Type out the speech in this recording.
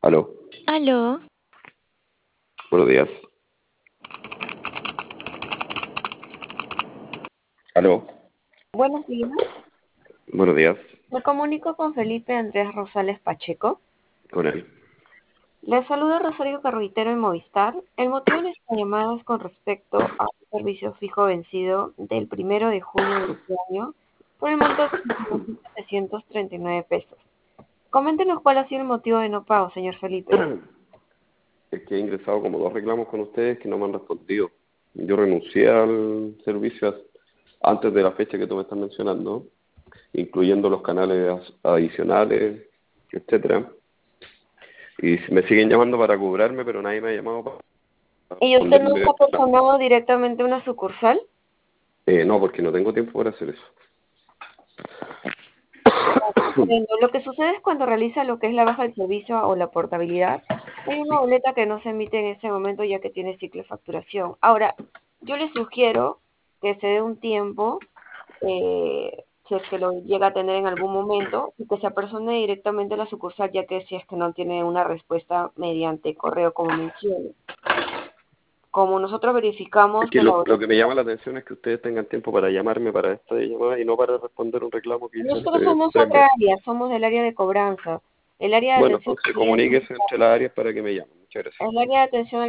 Aló, Aló, buenos días. Aló, Buenos días, buenos días. me comunico con Felipe Andrés Rosales Pacheco. Con él. Le saluda Rosario Carruitero en Movistar. El motivo de esta llamada es con respecto a un servicio fijo vencido del 1 de junio de este año por el monto de 739 pesos. Coméntenos cuál ha sido el motivo de no pago, señor Felipe. Es que he ingresado como dos reclamos con ustedes que no me han respondido. Yo renuncié al servicio antes de la fecha que tú me estás mencionando, incluyendo los canales adicionales, etcétera. Y me siguen llamando para cobrarme, pero nadie me ha llamado para ¿Y usted no responderme está el reclamo. personado directamente a una sucursal? No, porque no tengo tiempo para hacer eso. Comprendo. Lo que sucede es cuando realiza lo que es la baja del servicio o la portabilidad, hay una boleta que no se emite en ese momento ya que tiene ciclo de facturación. Ahora, yo le sugiero que se dé un tiempo, si es que lo llega a tener en algún momento, y que se apersone directamente a la sucursal, ya que si es que no tiene una respuesta mediante correo, como menciono. Como nosotros Es verificamos que que la lo boleta... que me llama la atención es que ustedes tengan tiempo para llamarme para esta llamada y no para responder un reclamo que hice Nosotros hace somos 3 meses. otra área, somos del área de cobranza. El área de Bueno, atención entonces al cliente, comuníquese entre las áreas para que me llamen. Muchas gracias. el área de atención